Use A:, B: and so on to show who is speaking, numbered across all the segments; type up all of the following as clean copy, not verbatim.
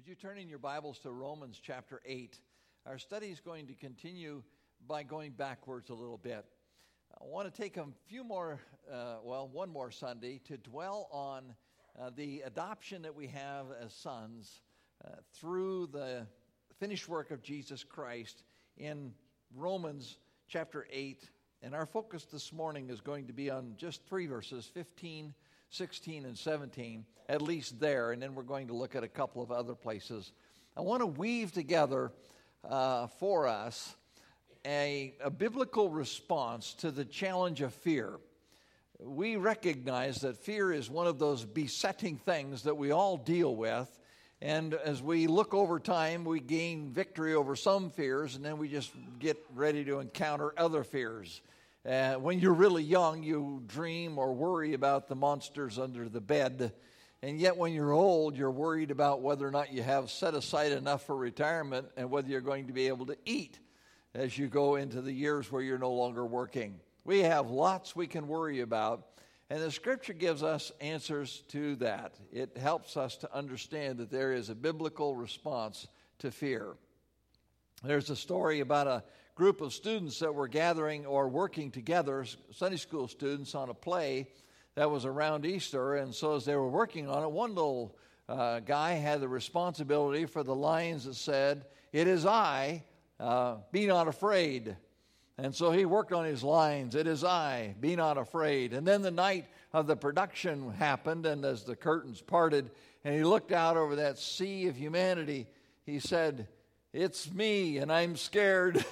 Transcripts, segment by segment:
A: Would you turn in your Bibles to Romans chapter 8? Our study is going to continue by going backwards a little bit. I want to take one more Sunday to dwell on the adoption that we have as sons through the finished work of Jesus Christ in Romans chapter 8. And our focus this morning is going to be on just three verses, 15, 16, and 17, at least there, and then we're going to look at a couple of other places. I want to weave together for us a biblical response to the challenge of fear. We recognize that fear is one of those besetting things that we all deal with, and as we look over time, we gain victory over some fears, and then we just get ready to encounter other fears. When you're really young, you dream or worry about the monsters under the bed. And yet when you're old, you're worried about whether or not you have set aside enough for retirement and whether you're going to be able to eat as you go into the years where you're no longer working. We have lots we can worry about, and the Scripture gives us answers to that. It helps us to understand that there is a biblical response to fear. There's a story about a group of students that were gathering or working together, Sunday school students, on a play that was around Easter. And so as they were working on it, one little guy had the responsibility for the lines that said, "It is I, be not afraid." And so he worked on his lines, "It is I, be not afraid." And then the night of the production happened, and as the curtains parted, and he looked out over that sea of humanity, he said, "It's me, and I'm scared."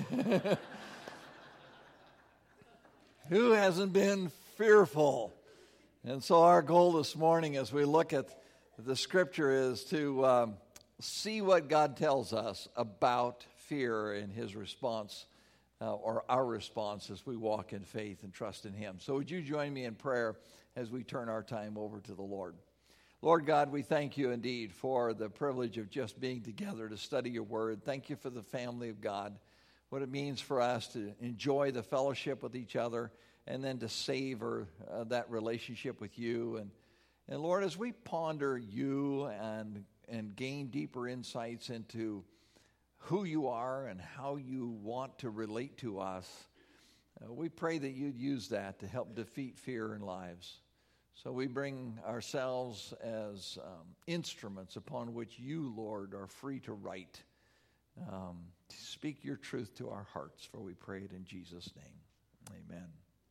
A: Who hasn't been fearful? And so our goal this morning as we look at the Scripture is to see what God tells us about fear and His response, or our response as we walk in faith and trust in Him. So would you join me in prayer as we turn our time over to the Lord? Lord God, we thank you indeed for the privilege of just being together to study your word. Thank you for the family of God, what it means for us to enjoy the fellowship with each other and then to savor that relationship with you. And Lord, as we ponder you and gain deeper insights into who you are and how you want to relate to us, we pray that you'd use that to help defeat fear in lives. So we bring ourselves as instruments upon which you, Lord, are free to write. Speak your truth to our hearts, for we pray it in Jesus' name. Amen.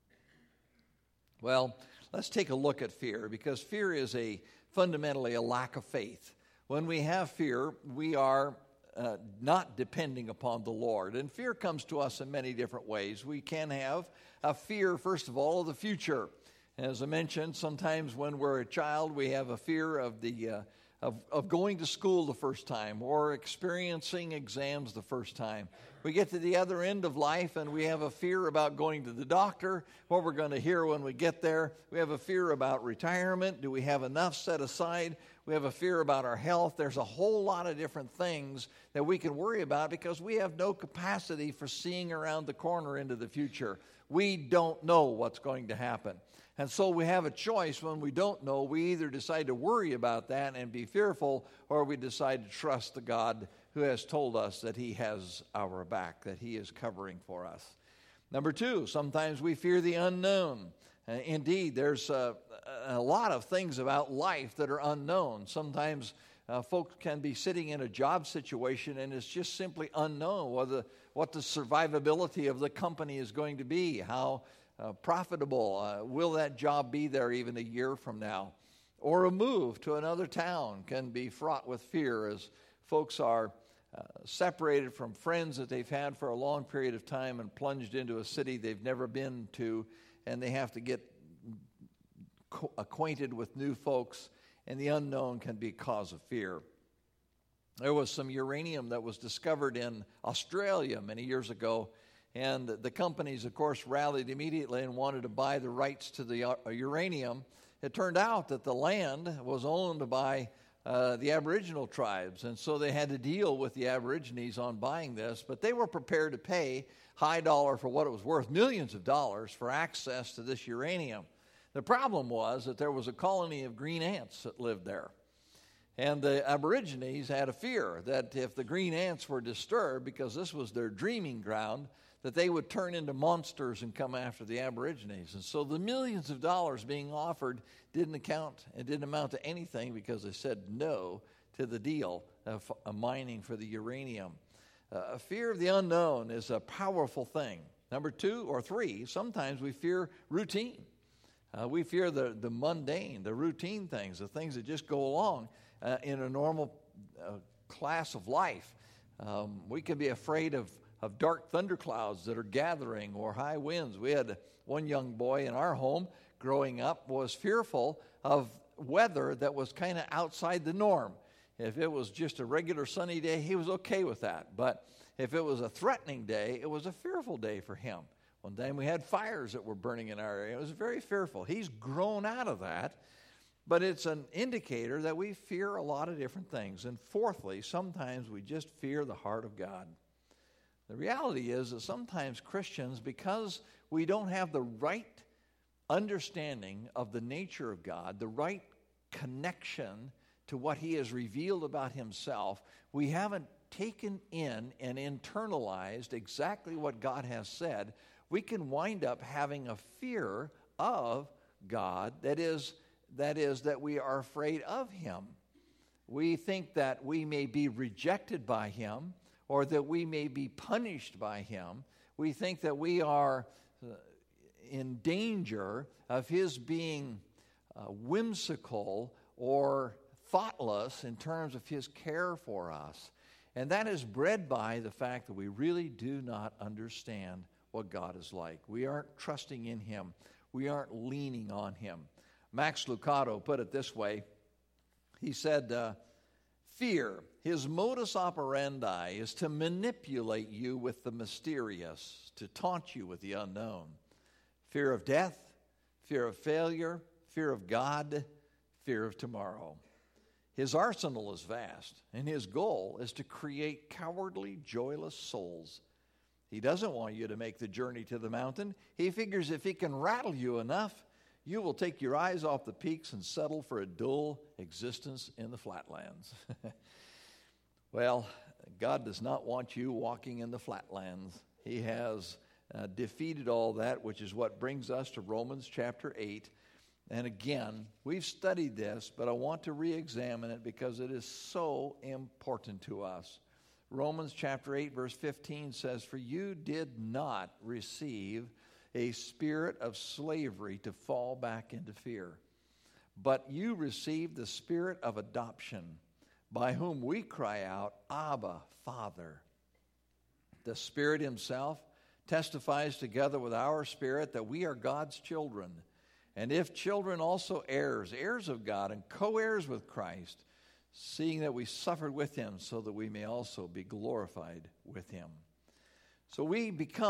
A: Well, let's take a look at fear, because fear is fundamentally a lack of faith. When we have fear, we are not depending upon the Lord. And fear comes to us in many different ways. We can have a fear, first of all, of the future. As I mentioned, sometimes when we're a child, we have a fear of of going to school the first time or experiencing exams the first time. We get to the other end of life and we have a fear about going to the doctor, what we're going to hear when we get there. We have a fear about retirement. Do we have enough set aside? We have a fear about our health. There's a whole lot of different things that we can worry about because we have no capacity for seeing around the corner into the future. We don't know what's going to happen. And so we have a choice when we don't know. We either decide to worry about that and be fearful, or we decide to trust the God who has told us that He has our back, that He is covering for us. Number two, sometimes we fear the unknown. Indeed, there's a lot of things about life that are unknown. Sometimes folks can be sitting in a job situation and it's just simply unknown what the survivability of the company is going to be, how profitable will that job be there even a year from now. Or a move to another town can be fraught with fear as folks are separated from friends that they've had for a long period of time and plunged into a city they've never been to, and they have to get acquainted with new folks, and the unknown can be a cause of fear. There was some uranium that was discovered in Australia many years ago, and the companies, of course, rallied immediately and wanted to buy the rights to the uranium. It turned out that the land was owned by the Aboriginal tribes, and so they had to deal with the Aborigines on buying this, but they were prepared to pay high dollar for what it was worth, millions of dollars for access to this uranium. The problem was that there was a colony of green ants that lived there. And the Aborigines had a fear that if the green ants were disturbed, because this was their dreaming ground, that they would turn into monsters and come after the Aborigines. And so the millions of dollars being offered didn't amount to anything, because they said no to the deal of mining for the uranium. A fear of the unknown is a powerful thing. Number 2 or 3, sometimes we fear routine. We fear the mundane, the routine things, the things that just go along in a normal class of life. We can be afraid of dark thunderclouds that are gathering, or high winds. We had one young boy in our home growing up was fearful of weather that was kind of outside the norm. If it was just a regular sunny day, he was okay with that. But if it was a threatening day, it was a fearful day for him. One time we had fires that were burning in our area. It was very fearful. He's grown out of that, but it's an indicator that we fear a lot of different things. And fourthly, sometimes we just fear the heart of God. The reality is that sometimes Christians, because we don't have the right understanding of the nature of God, the right connection to what He has revealed about Himself, we haven't taken in and internalized exactly what God has said. We can wind up having a fear of God that is that we are afraid of Him. We think that we may be rejected by Him, or that we may be punished by Him. We think that we are in danger of His being whimsical or thoughtless in terms of His care for us. And that is bred by the fact that we really do not understand what God is like. We aren't trusting in Him. We aren't leaning on Him. Max Lucado put it this way. He said, fear, his modus operandi is to manipulate you with the mysterious, to taunt you with the unknown. Fear of death, fear of failure, fear of God, fear of tomorrow. His arsenal is vast, and his goal is to create cowardly, joyless souls. He doesn't want you to make the journey to the mountain. He figures if he can rattle you enough, you will take your eyes off the peaks and settle for a dull existence in the flatlands. Well, God does not want you walking in the flatlands. He has defeated all that, which is what brings us to Romans chapter 8. And again, we've studied this, but I want to re-examine it because it is so important to us. Romans chapter 8, verse 15 says, "For you did not receive a spirit of slavery to fall back into fear, but you received the spirit of adoption, by whom we cry out, Abba, Father." The Spirit Himself testifies together with our spirit that we are God's children. And if children, also heirs, heirs of God and co-heirs with Christ, seeing that we suffered with Him so that we may also be glorified with Him. So we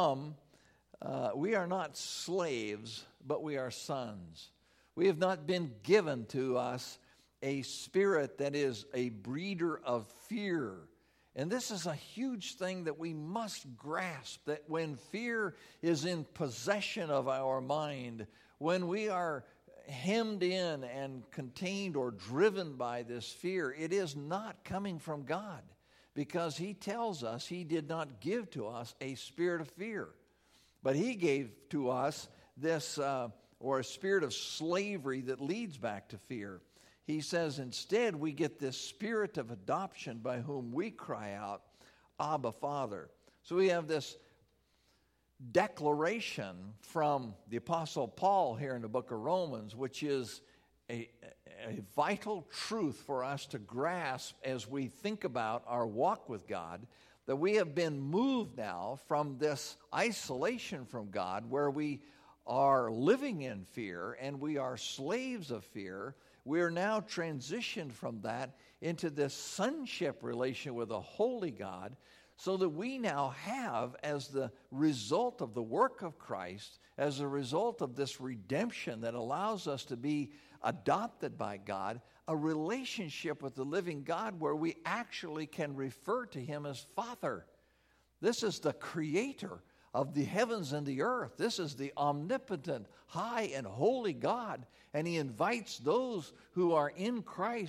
A: are not slaves, but we are sons. We have not been given to us a spirit that is a breeder of fear. And this is a huge thing that we must grasp, that when fear is in possession of our mind, when we are hemmed in and contained or driven by this fear, it is not coming from God, because He tells us He did not give to us a spirit of fear, but He gave to us this, or a spirit of slavery that leads back to fear. He says instead we get this spirit of adoption by whom we cry out, Abba, Father. So we have this declaration from the Apostle Paul here in the book of Romans, which is a vital truth for us to grasp as we think about our walk with God, that we have been moved now from this isolation from God, where we are living in fear and we are slaves of fear. We are now transitioned from that into this sonship relation with a holy God, so that we now have, as the result of the work of Christ, as a result of this redemption that allows us to be adopted by God, a relationship with the living God where we actually can refer to Him as Father. This is the Creator of the heavens and the earth. This is the omnipotent, high and holy God, and He invites those who are in Christ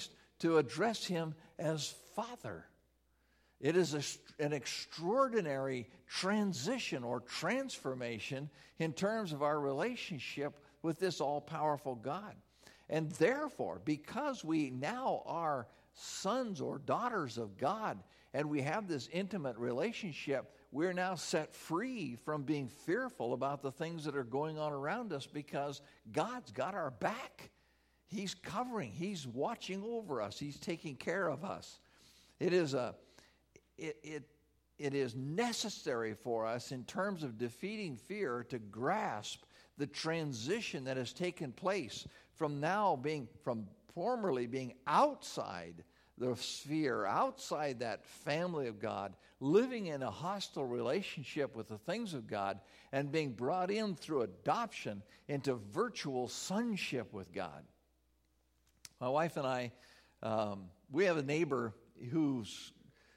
A: to address him as Father. It is an extraordinary transition or transformation in terms of our relationship with this all-powerful God. And therefore, because we now are sons or daughters of God, and we have this intimate relationship, we're now set free from being fearful about the things that are going on around us, because God's got our back. He's covering. He's watching over us. He's taking care of us. It is necessary for us in terms of defeating fear to grasp the transition that has taken place from formerly being outside the sphere, outside that family of God, living in a hostile relationship with the things of God, and being brought in through adoption into virtual sonship with God. My wife and I, we have a neighbor who's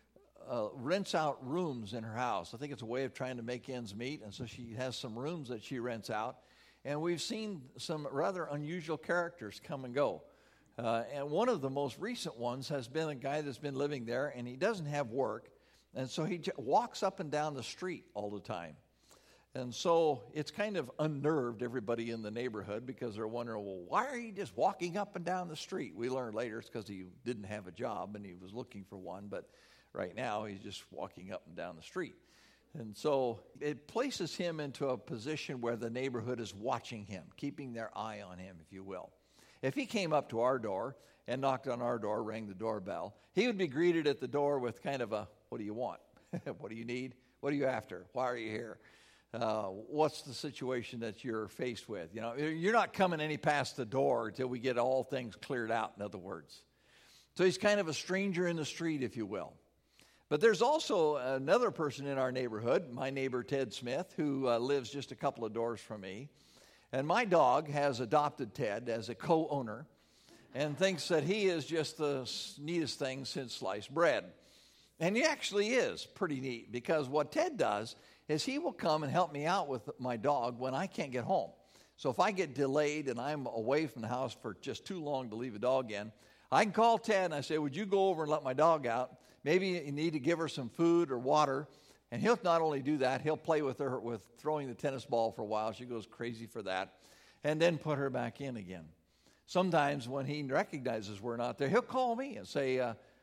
A: rents out rooms in her house. I think it's a way of trying to make ends meet, and so she has some rooms that she rents out. And we've seen some rather unusual characters come and go. And one of the most recent ones has been a guy that's been living there, and he doesn't have work, and so he walks up and down the street all the time. And so it's kind of unnerved everybody in the neighborhood, because they're wondering, well, why are you just walking up and down the street? We learned later it's because he didn't have a job and he was looking for one, but right now he's just walking up and down the street. And so it places him into a position where the neighborhood is watching him, keeping their eye on him, if you will. If he came up to our door and knocked on our door, rang the doorbell, he would be greeted at the door with kind of a, what do you want? What do you need? What are you after? Why are you here? What's the situation that you're faced with? You know, you're not coming any past the door until we get all things cleared out, in other words. So he's kind of a stranger in the street, if you will. But there's also another person in our neighborhood, my neighbor Ted Smith, who lives just a couple of doors from me. And my dog has adopted Ted as a co-owner and thinks that he is just the neatest thing since sliced bread. And he actually is pretty neat, because what Ted does is he will come and help me out with my dog when I can't get home. So if I get delayed and I'm away from the house for just too long to leave a dog in, I can call Ted and I say, would you go over and let my dog out? Maybe you need to give her some food or water. And he'll not only do that, he'll play with her with throwing the tennis ball for a while. She goes crazy for that. And then put her back in again. Sometimes when he recognizes we're not there, he'll call me and say,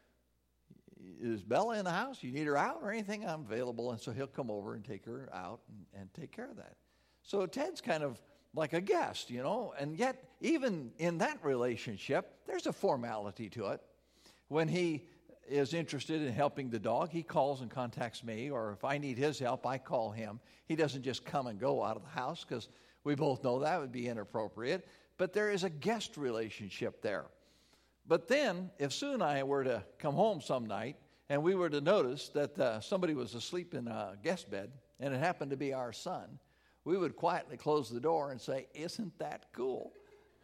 A: is Bella in the house? You need her out or anything? I'm available. And so he'll come over and take her out and take care of that. So Ted's kind of like a guest, you know. And yet, even in that relationship, there's a formality to it. When he is interested in helping the dog, he calls and contacts me, or if I need his help, I call him. He doesn't just come and go out of the house, because we both know that would be inappropriate. But there is a guest relationship there. But then, if Sue and I were to come home some night, and we were to notice that somebody was asleep in a guest bed, and it happened to be our son, we would quietly close the door and say, isn't that cool?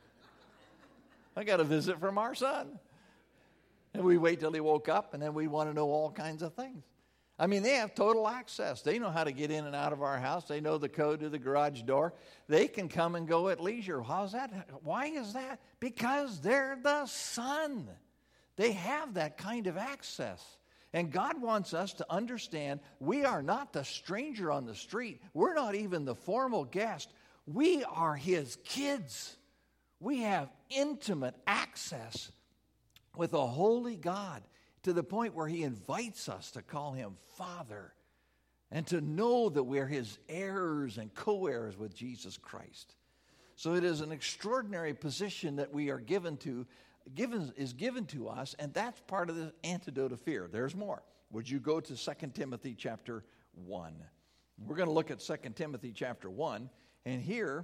A: I got a visit from our son. And we wait till he woke up, and then we want to know all kinds of things. I mean, they have total access. They know how to get in and out of our house. They know the code to the garage door. They can come and go at leisure. How's that? Why is that? Because they're the Son. They have that kind of access. And God wants us to understand we are not the stranger on the street. We're not even the formal guest. We are His kids. We have intimate access with a holy God, to the point where He invites us to call Him Father, and to know that we're His heirs and co-heirs with Jesus Christ. So it is an extraordinary position that we are given to us, and that's part of the antidote of fear. There's more. Would you go to 2 Timothy chapter 1? We're going to look at 2 Timothy chapter 1, and here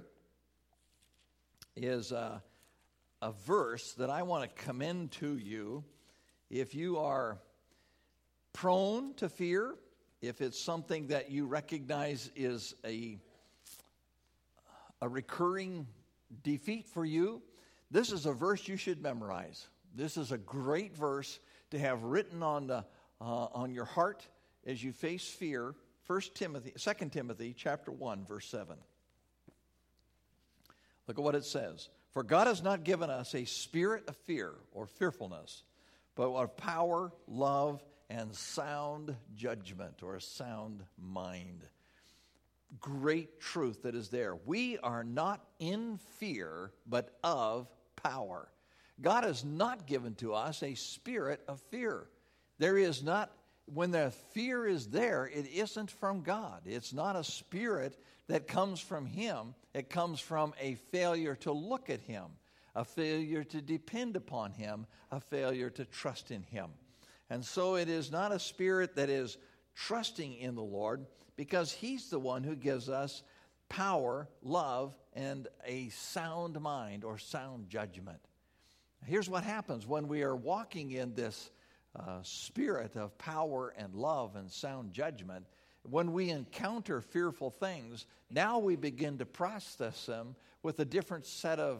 A: is a verse that I want to commend to you. If you are prone to fear, if it's something that you recognize is a recurring defeat for you, this is a verse you should memorize. This is a great verse to have written on your heart as you face fear. 2 Timothy chapter 1, verse 7. Look at what it says. For God has not given us a spirit of fear or fearfulness, but of power, love, and sound judgment, or a sound mind. Great truth that is there. We are not in fear, but of power. God has not given to us a spirit of fear. There is not, when the fear is there, it isn't from God. It's not a spirit that comes from Him. It comes from a failure to look at Him, a failure to depend upon Him, a failure to trust in Him. And so it is not a spirit that is trusting in the Lord, because He's the one who gives us power, love, and a sound mind or sound judgment. Here's what happens when we are walking in this spirit of power and love and sound judgment. When we encounter fearful things, now we begin to process them with a different set of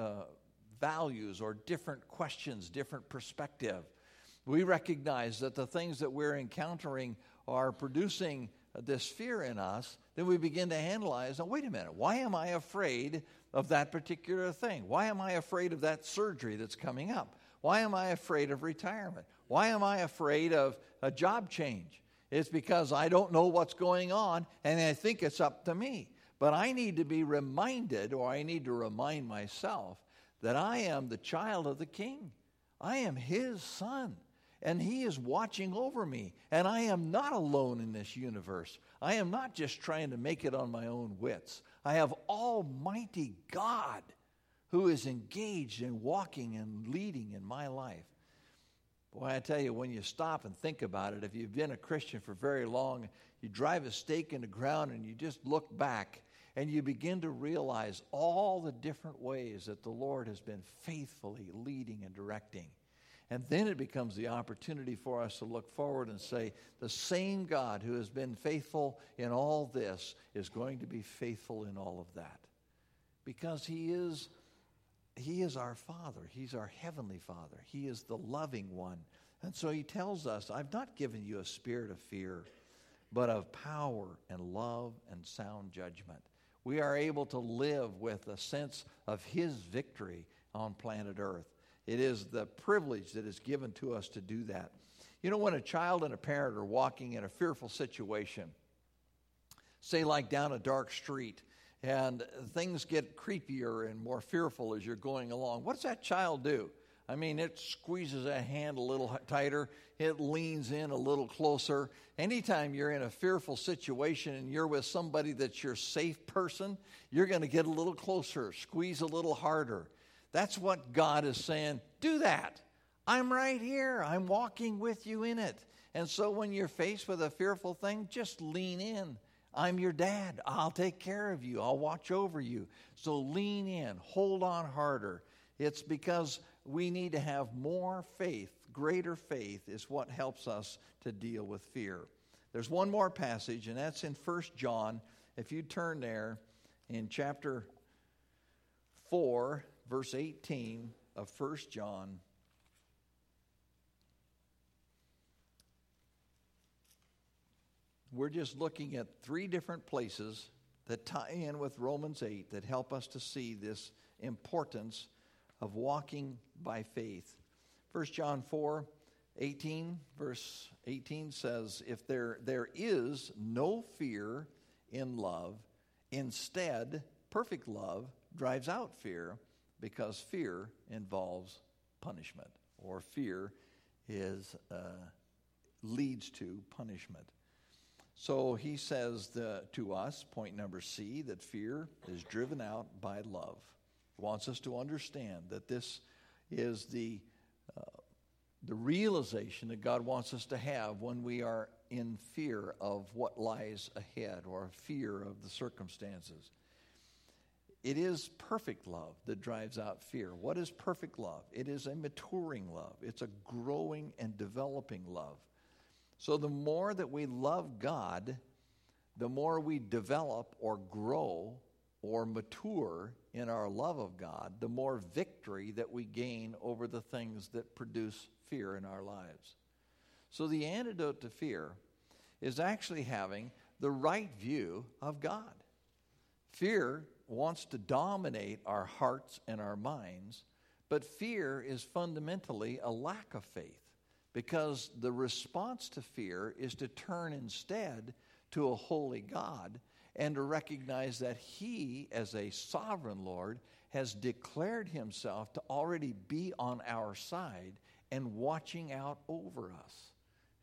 A: values or different questions, different perspective. We recognize that the things that we're encountering are producing this fear in us. Then we begin to analyze, now wait a minute, why am I afraid of that particular thing? Why am I afraid of that surgery that's coming up? Why am I afraid of retirement? Why am I afraid of a job change? It's because I don't know what's going on, and I think it's up to me. But I need to be reminded, or I need to remind myself, that I am the child of the King. I am His son, and He is watching over me. And I am not alone in this universe. I am not just trying to make it on my own wits. I have Almighty God who is engaged in walking and leading in my life. Boy, I tell you, when you stop and think about it, if you've been a Christian for very long, you drive a stake in the ground and you just look back and you begin to realize all the different ways that the Lord has been faithfully leading and directing. And then it becomes the opportunity for us to look forward and say, the same God who has been faithful in all this is going to be faithful in all of that. Because He is our Father. He's our Heavenly Father. He is the loving one. And so He tells us, I've not given you a spirit of fear, but of power and love and sound judgment. We are able to live with a sense of His victory on planet Earth. It is the privilege that is given to us to do that. You know, when a child and a parent are walking in a fearful situation, say like down a dark street, and things get creepier and more fearful as you're going along, what does that child do? I mean, it squeezes a hand a little tighter. It leans in a little closer. Anytime you're in a fearful situation and you're with somebody that's your safe person, you're going to get a little closer, squeeze a little harder. That's what God is saying. Do that. I'm right here. I'm walking with you in it. And so when you're faced with a fearful thing, just lean in. I'm your dad. I'll take care of you. I'll watch over you. So lean in. Hold on harder. It's because we need to have more faith. Greater faith is what helps us to deal with fear. There's one more passage, and that's in 1 John. If you turn there in chapter 4, verse 18 of 1 John. We're just looking at 3 different places that tie in with Romans 8 that help us to see this importance of walking by faith. 1 John 4:18, verse 18 says, if there is no fear in love, instead, perfect love drives out fear, because fear involves punishment, or fear leads to punishment. So he says to us, point number C, that fear is driven out by love. He wants us to understand that this is the realization that God wants us to have when we are in fear of what lies ahead, or fear of the circumstances. It is perfect love that drives out fear. What is perfect love? It is a maturing love. It's a growing and developing love. So the more that we love God, the more we develop or grow or mature in our love of God, the more victory that we gain over the things that produce fear in our lives. So the antidote to fear is actually having the right view of God. Fear wants to dominate our hearts and our minds, But fear is fundamentally a lack of faith, because the response to fear is to turn instead to a holy God and to recognize that He, as a sovereign Lord, has declared Himself to already be on our side and watching out over us.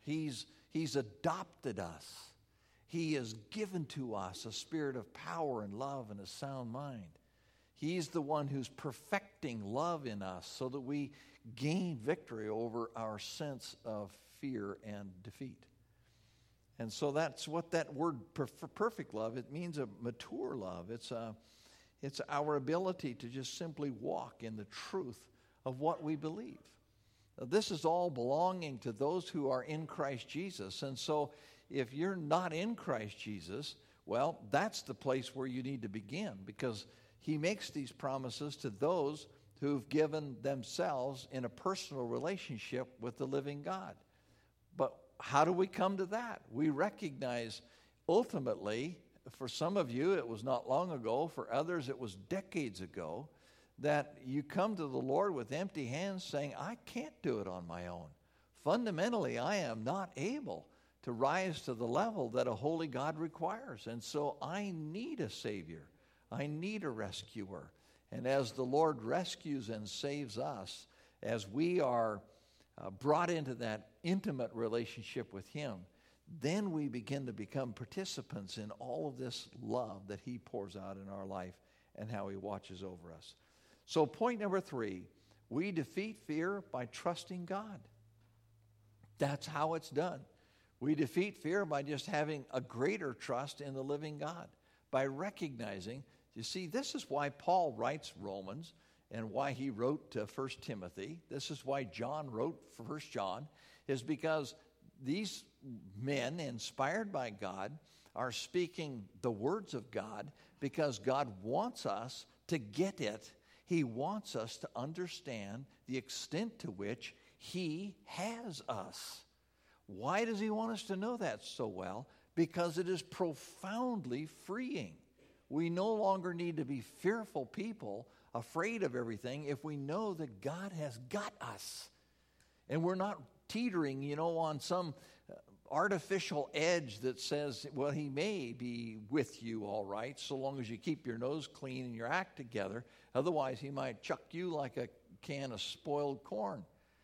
A: He's adopted us. He has given to us a spirit of power and love and a sound mind. He's the one who's perfecting love in us so that we gain victory over our sense of fear and defeat. And so that's what that word perfect love, it means a mature love. It's our ability to just simply walk in the truth of what we believe. This is all belonging to those who are in Christ Jesus. And so if you're not in Christ Jesus, well, that's the place where you need to begin, because He makes these promises to those who've given themselves in a personal relationship with the living God. But how do we come to that? We recognize ultimately, for some of you it was not long ago, for others it was decades ago, that you come to the Lord with empty hands saying, I can't do it on my own. Fundamentally, I am not able to rise to the level that a holy God requires. And so I need a Savior. I need a rescuer. And as the Lord rescues and saves us, as we are brought into that intimate relationship with Him, then we begin to become participants in all of this love that He pours out in our life and how He watches over us. So point number 3, we defeat fear by trusting God. That's how it's done. We defeat fear by just having a greater trust in the living God, by recognizing, you see, this is why Paul writes Romans and why he wrote 1 Timothy. This is why John wrote 1 John, is because these men, inspired by God, are speaking the words of God because God wants us to get it. He wants us to understand the extent to which He has us. Why does He want us to know that so well? Because it is profoundly freeing. We no longer need to be fearful people, afraid of everything, if we know that God has got us. And we're not teetering, on some artificial edge that says, well, He may be with you all right, so long as you keep your nose clean and your act together. Otherwise, He might chuck you like a can of spoiled corn.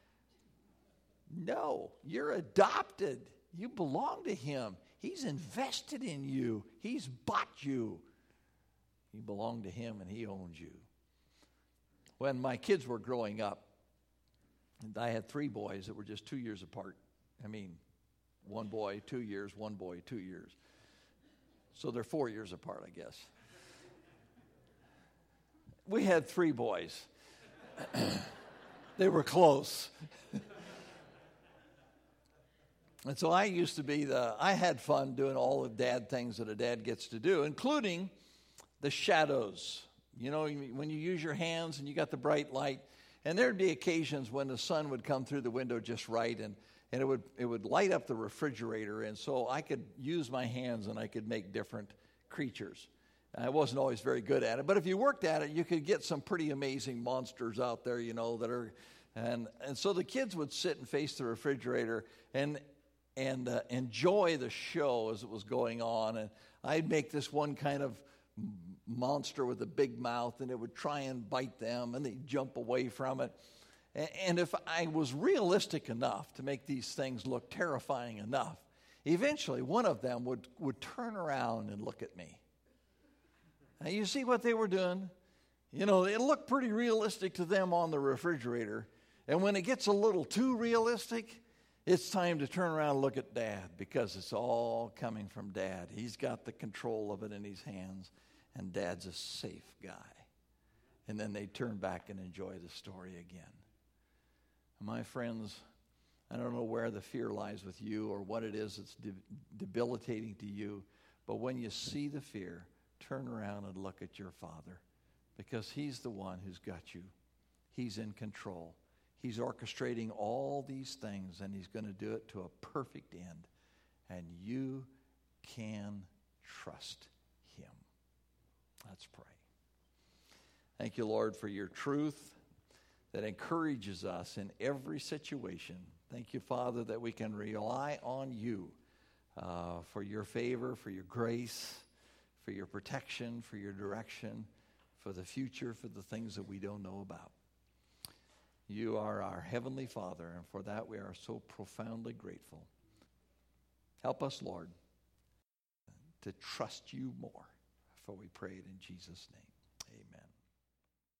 A: No, you're adopted. You belong to Him. He's invested in you. He's bought you. You belong to Him and He owns you. When my kids were growing up, I had 3 boys that were just 2 years apart. One boy, 2 years, one boy, 2 years. So they're 4 years apart, I guess. We had 3 boys. They were close. And so I used to be I had fun doing all the dad things that a dad gets to do, including the shadows. When you use your hands and you got the bright light, and there'd be occasions when the sun would come through the window just right, and it would light up the refrigerator, and so I could use my hands and I could make different creatures. I wasn't always very good at it, but if you worked at it, you could get some pretty amazing monsters out there, that are, and so the kids would sit and face the refrigerator and enjoy the show as it was going on. And I'd make this one kind of monster with a big mouth, and it would try and bite them, and they'd jump away from it. And if I was realistic enough to make these things look terrifying enough, eventually one of them would turn around and look at me. Now, you see what they were doing? It looked pretty realistic to them on the refrigerator. And when it gets a little too realistic, it's time to turn around and look at Dad, because it's all coming from Dad. He's got the control of it in his hands, and Dad's a safe guy. And then they turn back and enjoy the story again. My friends, I don't know where the fear lies with you or what it is that's debilitating to you, but when you see the fear, turn around and look at your Father, because He's the one who's got you. He's in control. He's orchestrating all these things, and He's going to do it to a perfect end. And you can trust Him. Let's pray. Thank you, Lord, for your truth. that encourages us in every situation. Thank you, Father, that we can rely on you for your favor, for your grace, for your protection, for your direction, for the future, for the things that we don't know about. You are our Heavenly Father, and for that we are so profoundly grateful. Help us, Lord, to trust you more, for we pray it in Jesus' name.